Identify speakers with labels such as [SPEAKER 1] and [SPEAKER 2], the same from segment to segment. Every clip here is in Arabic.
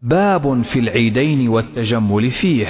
[SPEAKER 1] باب في العيدين والتجمل فيه.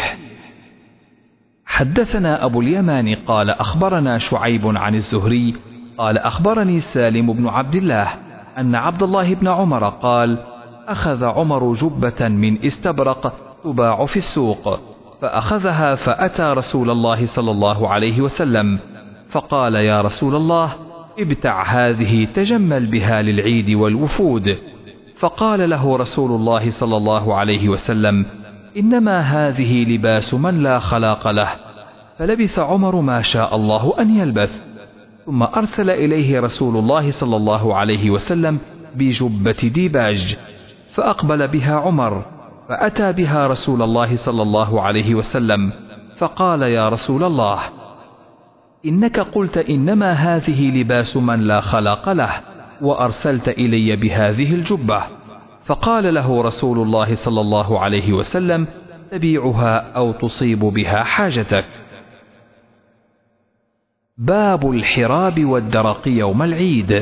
[SPEAKER 1] حدثنا أبو اليمان قال أخبرنا شعيب عن الزهري قال أخبرني سالم بن عبد الله أن عبد الله بن عمر قال أخذ عمر جبة من استبرق تباع في السوق، فأخذها فأتى رسول الله صلى الله عليه وسلم فقال يا رسول الله ابتع هذه تجمل بها للعيد والوفود. فقال له رسول الله صلى الله عليه وسلم إنما هذه لباس من لا خلاق له. فلبث عمر ما شاء الله أن يلبث، ثم أرسل إليه رسول الله صلى الله عليه وسلم بجبة ديباج، فأقبل بها عمر فأتى بها رسول الله صلى الله عليه وسلم فقال يا رسول الله إنك قلت إنما هذه لباس من لا خلاق له، وأرسلت إلي بهذه الجبة. فقال له رسول الله صلى الله عليه وسلم تبيعها أو تصيب بها حاجتك. باب الحراب والدرق يوم العيد.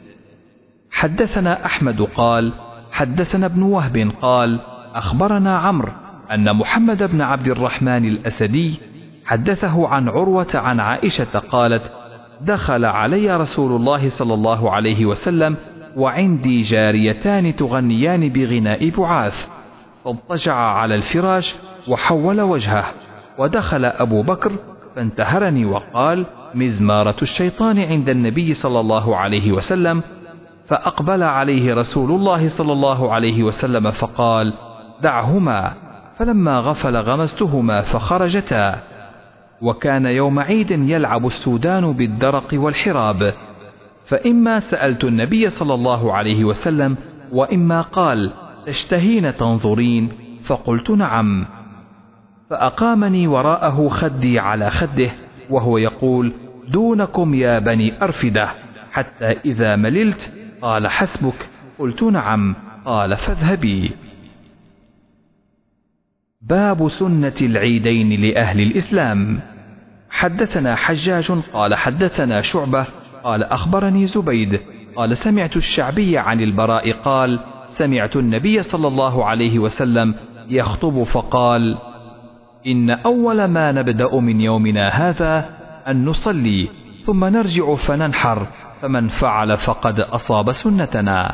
[SPEAKER 1] حدثنا أحمد قال حدثنا ابن وهب قال أخبرنا عمرو أن محمد بن عبد الرحمن الأسدي حدثه عن عروة عن عائشة قالت دخل علي رسول الله صلى الله عليه وسلم وعندي جاريتان تغنيان بغناء بعاث، فاضطجع على الفراش وحول وجهه، ودخل أبو بكر فانتهرني وقال مزمارة الشيطان عند النبي صلى الله عليه وسلم. فأقبل عليه رسول الله صلى الله عليه وسلم فقال دعهما، فلما غفل غمزتهما فخرجتا. وكان يوم عيد يلعب السودان بالدرق والحراب، فإما سألت النبي صلى الله عليه وسلم وإما قال تشتهين تنظرين، فقلت نعم. فأقامني وراءه خدي على خده وهو يقول دونكم يا بني أرفدة، حتى إذا مللت قال حسبك، قلت نعم، قال فاذهبي. باب سنة العيدين لأهل الإسلام. حدثنا حجاج قال حدثنا شعبة قال أخبرني زبيد قال سمعت الشعبي عن البراء قال سمعت النبي صلى الله عليه وسلم يخطب فقال إن أول ما نبدأ من يومنا هذا أن نصلي ثم نرجع فننحر، فمن فعل فقد أصاب سنتنا.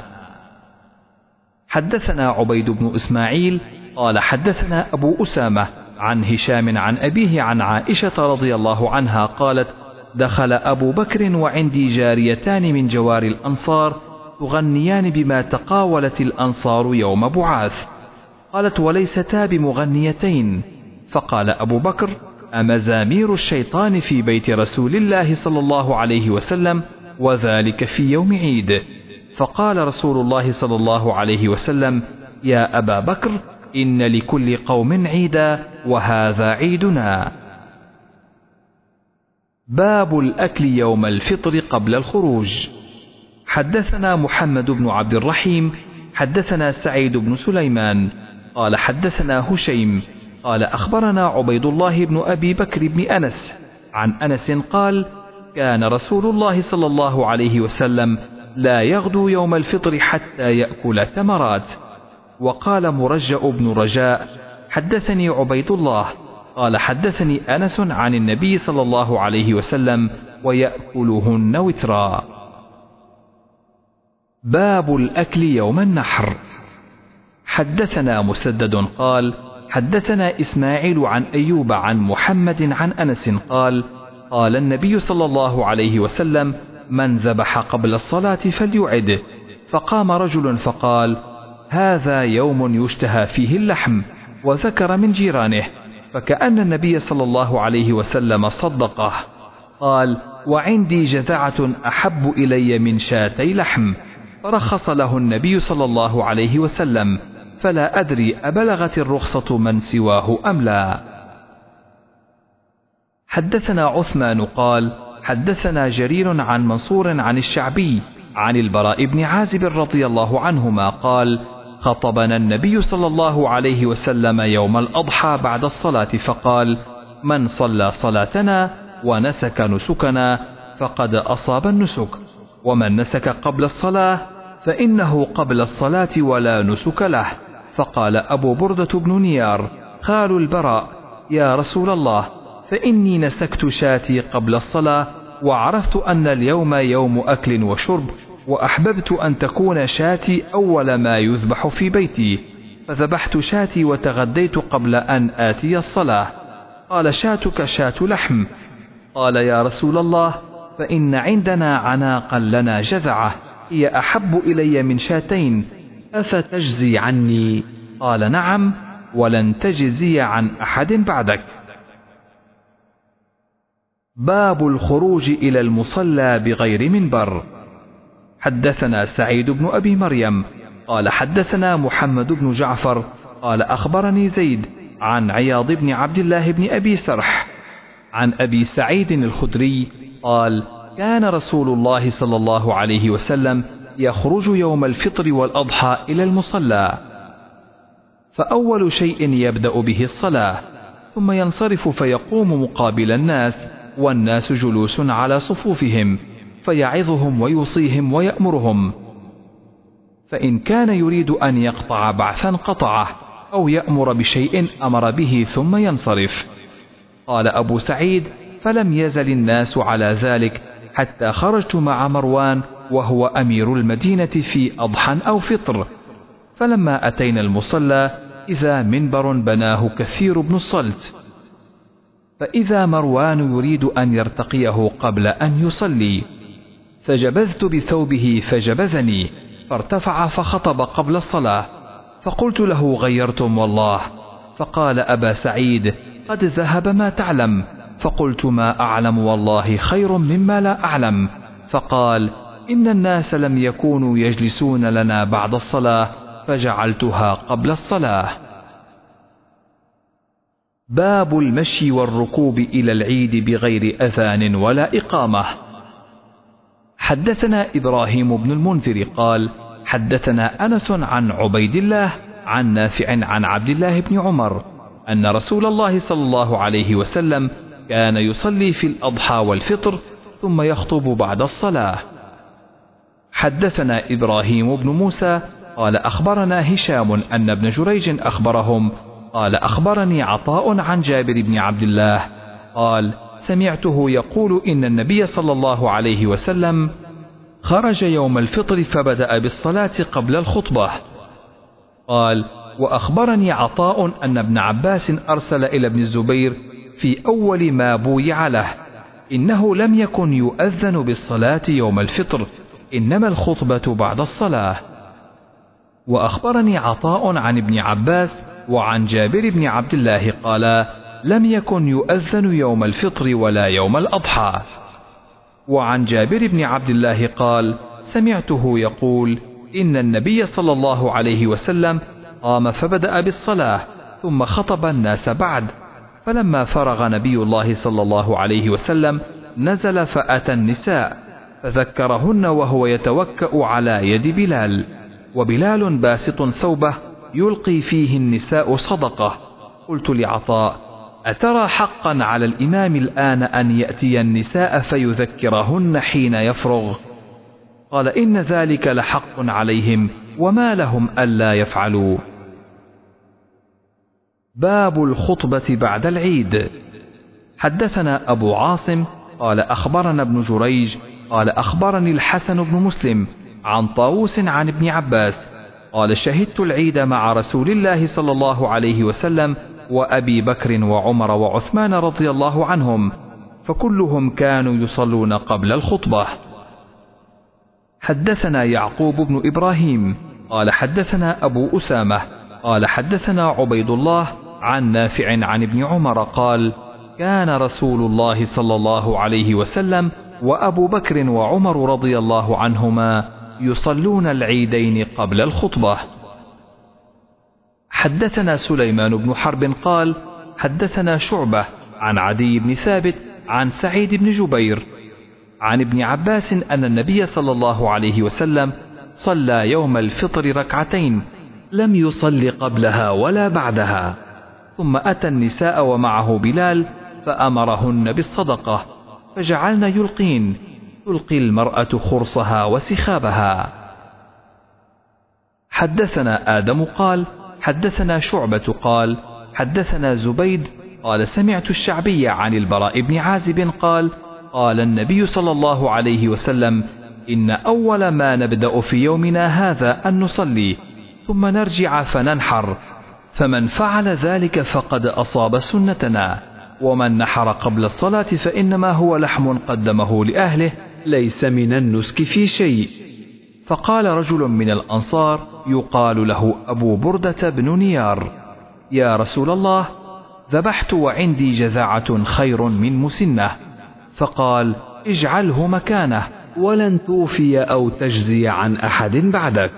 [SPEAKER 1] حدثنا عبيد بن إسماعيل قال حدثنا أبو أسامة عن هشام عن أبيه عن عائشة رضي الله عنها قالت دخل أبو بكر وعندي جاريتان من جوار الأنصار تغنيان بما تقاولت الأنصار يوم بعاث. قالت وليستا بمغنيتين. فقال أبو بكر أمزامير الشيطان في بيت رسول الله صلى الله عليه وسلم، وذلك في يوم عيد. فقال رسول الله صلى الله عليه وسلم يا أبا بكر إن لكل قوم عيدا وهذا عيدنا. باب الأكل يوم الفطر قبل الخروج. حدثنا محمد بن عبد الرحيم حدثنا سعيد بن سليمان قال حدثنا هشيم قال أخبرنا عبيد الله بن أبي بكر بن أنس عن أنس قال كان رسول الله صلى الله عليه وسلم لا يغدو يوم الفطر حتى يأكل تمرات. وقال مرجأ بن رجاء حدثني عبيد الله قال حدثني أنس عن النبي صلى الله عليه وسلم ويأكلهن وترا. باب الأكل يوم النحر. حدثنا مسدد قال حدثنا إسماعيل عن أيوب عن محمد عن أنس قال قال النبي صلى الله عليه وسلم من ذبح قبل الصلاة فليعد. فقام رجل فقال هذا يوم يشتهى فيه اللحم، وذكر من جيرانه، فكأن النبي صلى الله عليه وسلم صدقه. قال وعندي جذعة أحب إلي من شاتي لحم، فرخص له النبي صلى الله عليه وسلم، فلا أدري أبلغت الرخصة من سواه أم لا. حدثنا عثمان قال حدثنا جرير عن منصور عن الشعبي عن البراء بن عازب رضي الله عنهما قال خطبنا النبي صلى الله عليه وسلم يوم الأضحى بعد الصلاة فقال من صلى صلاتنا ونسك نسكنا فقد أصاب النسك، ومن نسك قبل الصلاة فإنه قبل الصلاة ولا نسك له، فقال أبو بردة بن نيار خال البراء: يا رسول الله، فإني نسكت شاتي قبل الصلاة، وعرفت أن اليوم يوم أكل وشرب، وأحببت أن تكون شاتي أول ما يذبح في بيتي، فذبحت شاتي وتغديت قبل أن آتي الصلاة. قال: شاتك شاة لحم. قال: يا رسول الله، فإن عندنا عناقا لنا جذعة هي أحب إلي من شاتين، أفتجزي عني؟ قال: نعم، ولن تجزي عن أحد بعدك. باب الخروج إلى المصلى بغير منبر. حدثنا سعيد بن أبي مريم قال حدثنا محمد بن جعفر قال أخبرني زيد عن عياض بن عبد الله بن أبي سرح عن أبي سعيد الخدري قال: كان رسول الله صلى الله عليه وسلم يخرج يوم الفطر والأضحى إلى المصلى، فأول شيء يبدأ به الصلاة، ثم ينصرف فيقوم مقابل الناس، والناس جلوس على صفوفهم، فيعظهم ويوصيهم ويأمرهم، فإن كان يريد أن يقطع بعثا قطعه، أو يأمر بشيء أمر به ثم ينصرف. قال أبو سعيد: فلم يزل الناس على ذلك حتى خرجت مع مروان وهو أمير المدينة في أضحى أو فطر، فلما أتينا المصلى إذا منبر بناه كثير بن الصلت، فإذا مروان يريد أن يرتقيه قبل أن يصلي، فجبذت بثوبه فجبذني، فارتفع فخطب قبل الصلاة، فقلت له: غيرتم والله. فقال: أبا سعيد، قد ذهب ما تعلم. فقلت: ما أعلم والله خير مما لا أعلم. فقال: إن الناس لم يكونوا يجلسون لنا بعد الصلاة، فجعلتها قبل الصلاة. باب المشي والركوب إلى العيد بغير أذان ولا إقامة. حدثنا إبراهيم بن المنذر قال: حدثنا أنس عن عبيد الله عن نافع عن عبد الله بن عمر أن رسول الله صلى الله عليه وسلم كان يصلي في الأضحى والفطر ثم يخطب بعد الصلاة. حدثنا إبراهيم بن موسى قال أخبرنا هشام أن ابن جريج أخبرهم قال: أخبرني عطاء عن جابر بن عبد الله قال: سمعته يقول: إن النبي صلى الله عليه وسلم خرج يوم الفطر فبدأ بالصلاة قبل الخطبة. قال: وأخبرني عطاء أن ابن عباس أرسل إلى ابن الزبير في أول ما بويع له: إنه لم يكن يؤذن بالصلاة يوم الفطر، إنما الخطبة بعد الصلاة. وأخبرني عطاء عن ابن عباس وعن جابر بن عبد الله قال: لم يكن يؤذن يوم الفطر ولا يوم الأضحى. وعن جابر بن عبد الله قال: سمعته يقول: إن النبي صلى الله عليه وسلم قام فبدأ بالصلاة ثم خطب الناس بعد، فلما فرغ نبي الله صلى الله عليه وسلم نزل فأتى النساء فذكرهن وهو يتوكأ على يد بلال، وبلال باسط ثوبه يلقي فيه النساء صدقة. قلت لعطاء: أترى حقا على الإمام الآن أن يأتي النساء فيذكرهن حين يفرغ؟ قال: إن ذلك لحق عليهم، وما لهم ألا يفعلوا. باب الخطبة بعد العيد. حدثنا أبو عاصم قال أخبرنا ابن جريج قال أخبرني الحسن بن مسلم عن طاووس عن ابن عباس قال: شهدت العيد مع رسول الله صلى الله عليه وسلم وأبي بكر وعمر وعثمان رضي الله عنهم، فكلهم كانوا يصلون قبل الخطبة. حدثنا يعقوب بن إبراهيم قال حدثنا أبو أسامة قال حدثنا عبيد الله عن نافع عن ابن عمر قال: كان رسول الله صلى الله عليه وسلم وأبو بكر وعمر رضي الله عنهما يصلون العيدين قبل الخطبة. حدثنا سليمان بن حرب قال حدثنا شعبة عن عدي بن ثابت عن سعيد بن جبير عن ابن عباس أن النبي صلى الله عليه وسلم صلى يوم الفطر ركعتين لم يصل قبلها ولا بعدها، ثم أتى النساء ومعه بلال فأمرهن بالصدقة، فجعلن يلقين، تلقي المرأة خرصها وسخابها. حدثنا آدم قال حدثنا شعبة قال حدثنا زبيد قال سمعت الشعبي عن البراء بن عازب قال قال النبي صلى الله عليه وسلم إن أول ما نبدأ في يومنا هذا أن نصلي ثم نرجع فننحر، فمن فعل ذلك فقد أصاب سنتنا، ومن نحر قبل الصلاة فإنما هو لحم قدمه لأهله ليس من النسك في شيء. فقال رجل من الأنصار يقال له أبو بردة بن نيار: يا رسول الله، ذبحت وعندي جذعة خير من مسنة. فقال: اجعله مكانه ولن توفي أو تجزي عن أحد بعدك.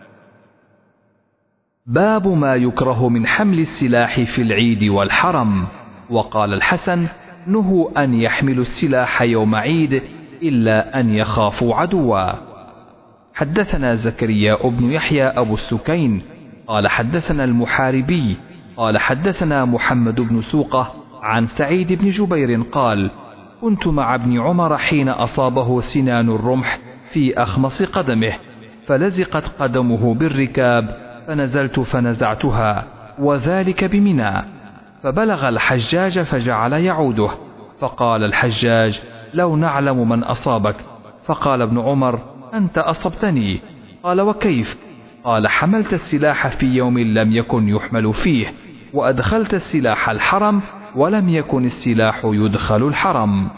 [SPEAKER 1] باب ما يكره من حمل السلاح في العيد والحرم. وقال الحسن: نهوا أن يحملوا السلاح يوم عيد إلا أن يخافوا عدوا. حدثنا زكريا بن يحيى أبو السكين قال حدثنا المحاربي قال حدثنا محمد بن سوقة عن سعيد بن جبير قال: كنت مع ابن عمر حين أصابه سنان الرمح في أخمص قدمه، فلزقت قدمه بالركاب، فنزلت فنزعتها، وذلك بمنى، فبلغ الحجاج فجعل يعوده، فقال الحجاج: لو نعلم من أصابك. فقال ابن عمر: أنت أصبتني. قال: وكيف؟ قال: حملت السلاح في يوم لم يكن يحمل فيه، وأدخلت السلاح الحرم ولم يكن السلاح يدخل الحرم.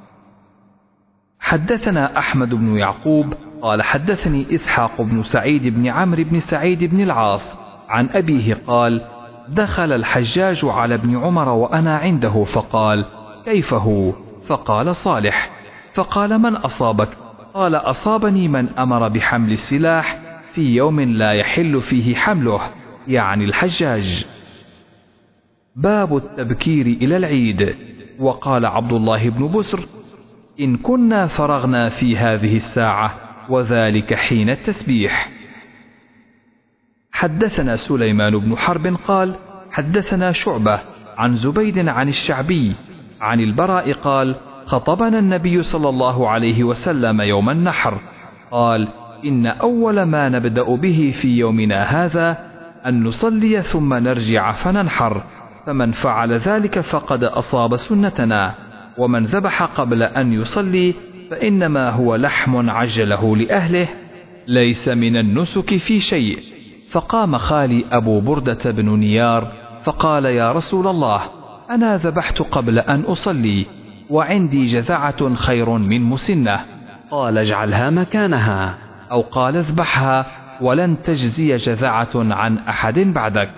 [SPEAKER 1] حدثنا أحمد بن يعقوب قال حدثني إسحاق بن سعيد بن عمرو بن سعيد بن العاص عن أبيه قال: دخل الحجاج على ابن عمر وأنا عنده، فقال: كيف هو؟ فقال: صالح. فقال: من أصابك؟ قال: أصابني من أمر بحمل السلاح في يوم لا يحل فيه حمله، يعني الحجاج. باب التبكير إلى العيد. وقال عبد الله بن بسر: إن كنا فرغنا في هذه الساعة، وذلك حين التسبيح. حدثنا سليمان بن حرب قال حدثنا شعبة عن زبيد عن الشعبي عن البراء قال: خطبنا النبي صلى الله عليه وسلم يوم النحر، قال: إن أول ما نبدأ به في يومنا هذا أن نصلي ثم نرجع فننحر، فمن فعل ذلك فقد أصاب سنتنا، ومن ذبح قبل أن يصلي فإنما هو لحم عجله لأهله ليس من النسك في شيء. فقام خالي أبو بردة بن نيار فقال: يا رسول الله، أنا ذبحت قبل أن أصلي وعندي جذعة خير من مسنة. قال: اجعلها مكانها، أو قال: اذبحها ولن تجزي جذعة عن أحد بعدك.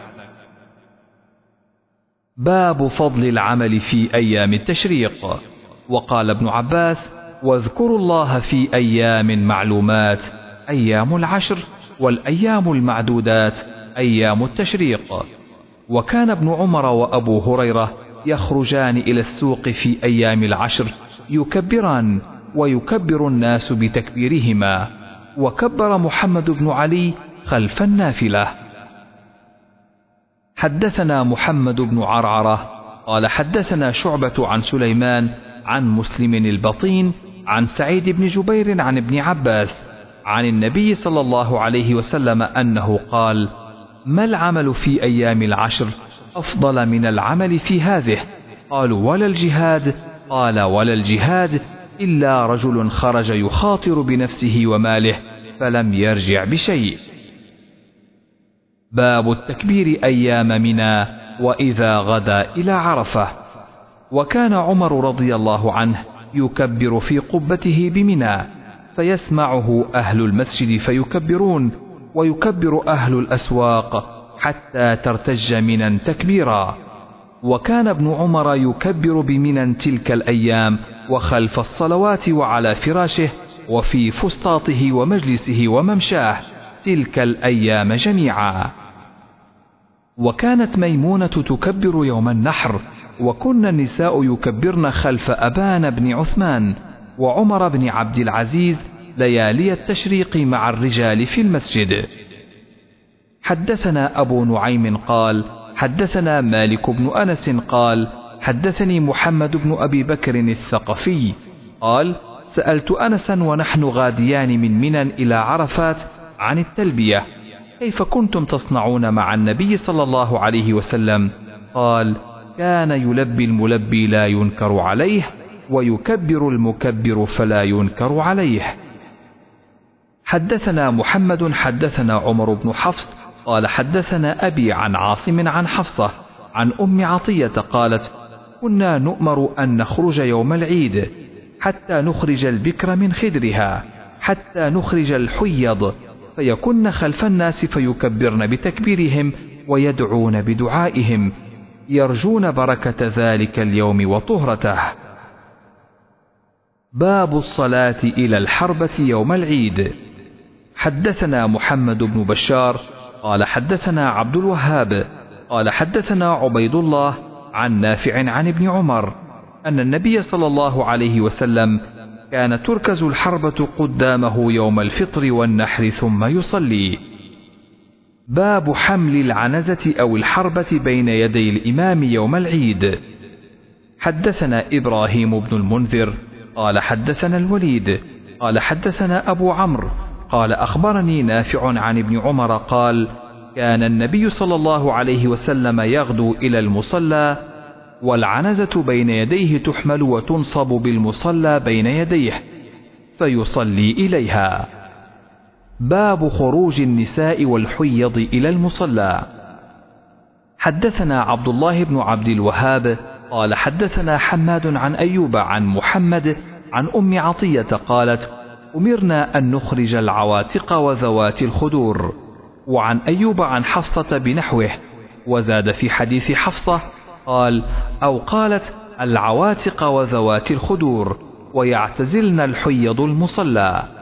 [SPEAKER 1] باب فضل العمل في أيام التشريق. وقال ابن عباس: واذكروا الله في أيام معلومات، أيام العشر، والأيام المعدودات أيام التشريق. وكان ابن عمر وأبو هريرة يخرجان إلى السوق في أيام العشر يكبران، ويكبر الناس بتكبيرهما، وكبر محمد بن علي خلف النافلة. حدثنا محمد بن عرعرة قال حدثنا شعبة عن سليمان عن مسلم البطين عن سعيد بن جبير عن ابن عباس عن النبي صلى الله عليه وسلم أنه قال: ما العمل في أيام العشر أفضل من العمل في هذه؟ قالوا: ولا الجهاد؟ قال: ولا الجهاد إلا رجل خرج يخاطر بنفسه وماله فلم يرجع بشيء. باب التكبير أيام منى وإذا غدا إلى عرفة. وكان عمر رضي الله عنه يكبر في قبته بمنى، فيسمعه أهل المسجد فيكبرون، ويكبر أهل الأسواق حتى ترتج منى تكبيرا. وكان ابن عمر يكبر بمنى تلك الأيام وخلف الصلوات وعلى فراشه وفي فسطاطه ومجلسه وممشاه تلك الأيام جميعا. وكانت ميمونة تكبر يوم النحر، وكن النساء يكبرن خلف أبان بن عثمان وعمر بن عبد العزيز ليالي التشريق مع الرجال في المسجد. حدثنا أبو نعيم قال حدثنا مالك بن أنس قال حدثني محمد بن أبي بكر الثقفي قال: سألت أنسا ونحن غاديان من منى إلى عرفات عن التلبية، كيف كنتم تصنعون مع النبي صلى الله عليه وسلم؟ قال: كان يلبي الملبي لا ينكر عليه، ويكبر المكبر فلا ينكر عليه. حدثنا محمد حدثنا عمر بن حفص قال حدثنا أبي عن عاصم عن حفصة عن أم عطية قالت: كنا نؤمر أن نخرج يوم العيد حتى نخرج البكر من خدرها، حتى نخرج الحيض، فيكن خلف الناس فيكبرن بتكبيرهم ويدعون بدعائهم، يرجون بركة ذلك اليوم وطهرته. باب الصلاة إلى الحربة يوم العيد. حدثنا محمد بن بشار قال حدثنا عبد الوهاب قال حدثنا عبيد الله عن نافع عن ابن عمر أن النبي صلى الله عليه وسلم كان تركز الحربة قدامه يوم الفطر والنحر ثم يصلي. باب حمل العنزة أو الحربة بين يدي الإمام يوم العيد. حدثنا إبراهيم بن المنذر قال حدثنا الوليد قال حدثنا أبو عمرو قال أخبرني نافع عن ابن عمر قال: كان النبي صلى الله عليه وسلم يغدو إلى المصلى والعنزة بين يديه تحمل وتنصب بالمصلى بين يديه فيصلي إليها. باب خروج النساء والحيض إلى المصلى. حدثنا عبد الله بن عبد الوهاب قال حدثنا حماد عن أيوب عن محمد عن أم عطية قالت: أمرنا أن نخرج العواتق وذوات الخدور. وعن أيوب عن حفصة بنحوه، وزاد في حديث حفصة قال: أو قالت العواتق وذوات الخدور، ويعتزلن الحيض المصلى.